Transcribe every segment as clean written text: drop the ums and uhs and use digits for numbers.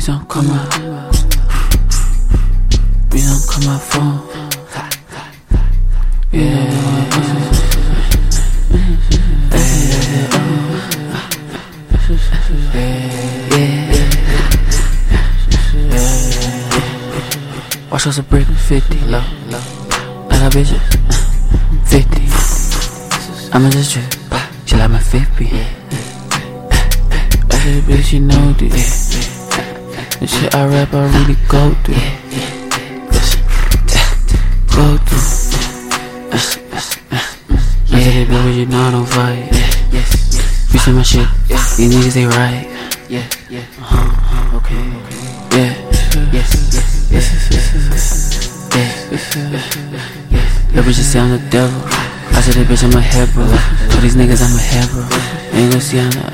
don't call my, please don't call my phone. Yeah. Watch us a brick 50, low. I got bitches, 50. I'ma just drip, she like my 50. I said, bitch, you know this. The shit I rap, I really go through. Go through. I said, bitch, you know I don't fight. You see my shit, these niggas, they right. Okay. Yeah. That bitch just say I'm the devil. I said that bitch I'm a hero. For these niggas I'm a hero. Ain't gonna see I'm the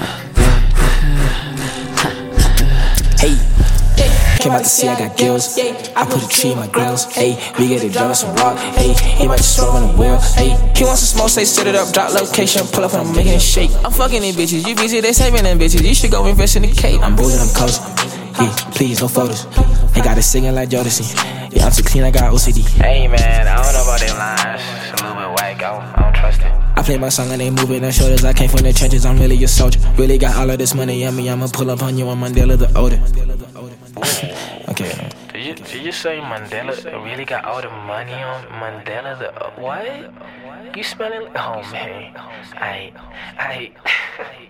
hey, came out to see I got gills. I put a tree in my grills. Hey, we get it driving some rock. Hey, he might just throw on the wheel. Hey, he wants some smoke, say set it up, drop location, pull up and I'm making it shake. I'm fucking these bitches, you busy, they saving them bitches. You should go invest in the cake. I'm building them coast. Yeah, please, no photos. They got it singing like Jodeci. Yeah, I'm too clean, I got OCD. Hey man, I don't know about them lines. It's a little bit whack, I don't trust it. I play my song and they moving their shoulders. I came from the trenches, I'm really a soldier. Really got all of this money on me, I'ma pull up on you, I'm Mandela the older. Okay. Did you say Mandela really got all the money on Mandela the what? You smelling? Oh man, I